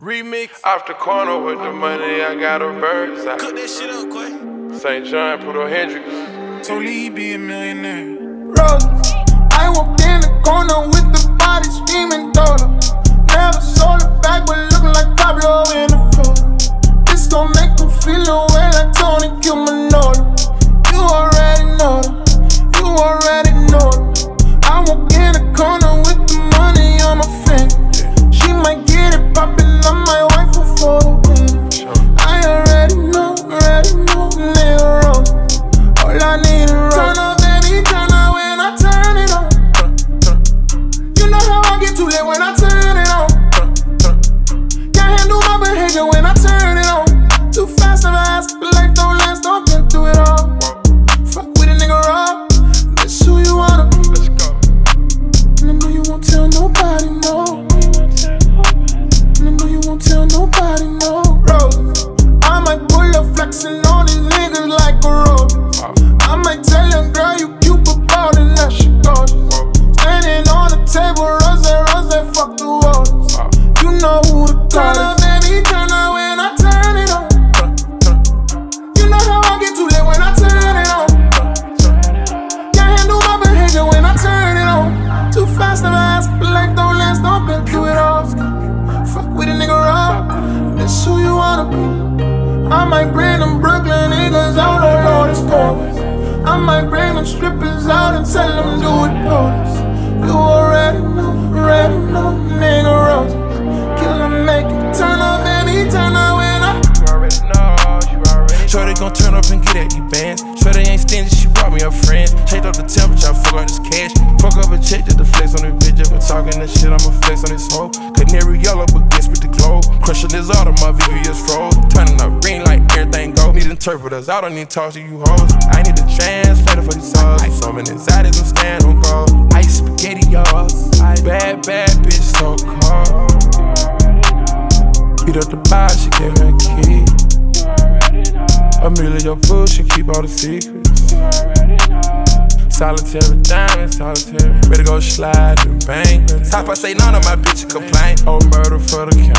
Remix. Off the corner with the money, I got a bird's eye. Cook that shit up, Quay. St. John, Pudo Hendrix. Told he be a millionaire. Rose, I walked in the corner with the body screaming daughter. Never sold it back, but looking like Pablo in the photo. This gon' make them feel away like Tony Cumanolo. You already know them, you already know them. I walk in the corner with the money on my finger. She might get it poppin', I might wife her for the win. I already know, nigga Rose. All I need is Rose. Turn up, baby, turn up when I turn it on. You know how I get too late when I turn it on. Can't handle my behavior when I turn it on. Too fast, never ask, but life don't last, I've been through it all. Fuck with a nigga raw, that's who you wanna be. Let's go. And I know you won't tell nobody, no. And I know you won't tell nobody, no. Rose, I might pull up flexing on these niggas like a road. I might tell your girl you cute, but ballin' that shit gorgeous. Standing on the table, rose, fuck the walls. You know who to call. Turn up, baby, turn up when I turn it on. You know how I get too late when I turn it on. Can't handle my behavior when I turn it on. Too fast, never ask, but life don't last, I've been through it all. Fuck with a nigga raw, that's who you wanna be. I might bring them Brooklyn niggas out on all this chorus. I might bring them strippers out and tell them do it police. You already know, nigga Rose. Kill 'em, make it turn up, baby, turn up when I. You already know. Shorty gon' turn up and get at these bands. Shorty ain't stingy, she brought me her friends. Changed up the temperature, I fuck up this cash. Fuck up a check just to flex on this bitch. If we're talking this shit, I'ma flex on this hoe. Canary yellow, but guess with the glow. Crushing this auto, my VVS froze. Turning up green like everything go. Need interpreters, I don't need to talk to you hoes. I need a translator for these songs. Ice on inside is I'm stand on gold. Ice spaghetti, y'all. Bad bitch, so cold. Beat up the bar, she gave me a key. Amelia, your food, she keep all the secrets. Solitary diamond, solitary. Ready to go slide and bang. Top I say none of my bitches complain. Oh, murder for the count.